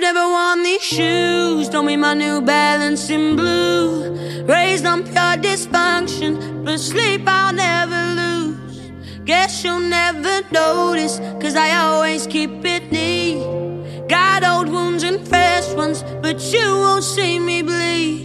never worn these shoes. Told me my New Balance in blue. Raised on pure dysfunction, but sleep I'll never lose. Guess you'll never notice, cause I always keep it neat. Got old wounds and fresh ones, but you won't see me bleed.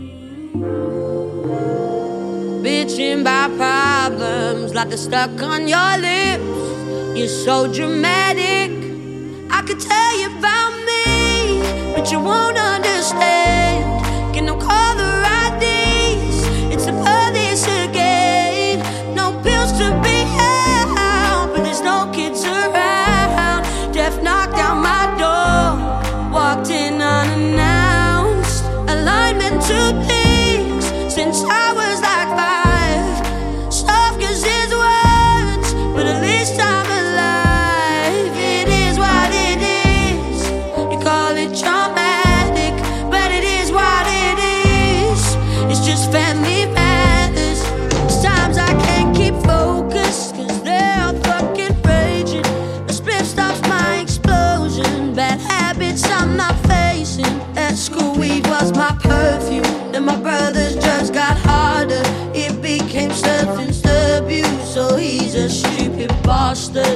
Bitching by problems like they're stuck on your lips. You're so dramatic, I could tell you about me, but you won't understand. Get no caller IDs, it's the police again. No pills to be had, but there's no kids around. Death knocked down my door, walked in unannounced. Alignment to things since I was like 5. Soft cause his words, but at least I'm alive. It is what it is. You call it traumatic, but it is what it is. It's just family matters. Sometimes I can't keep focused, cause they're fucking raging. A split stops my explosion. Bad habits I'm not facing. At school weed was my perfume. Then my brother's drugs got harder. It became substance abuse, so he's a stupid bastard.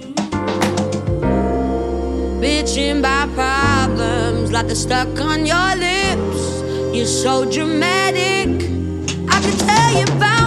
Bitching by problems like they're stuck on your lips. You're so dramatic, I can tell you about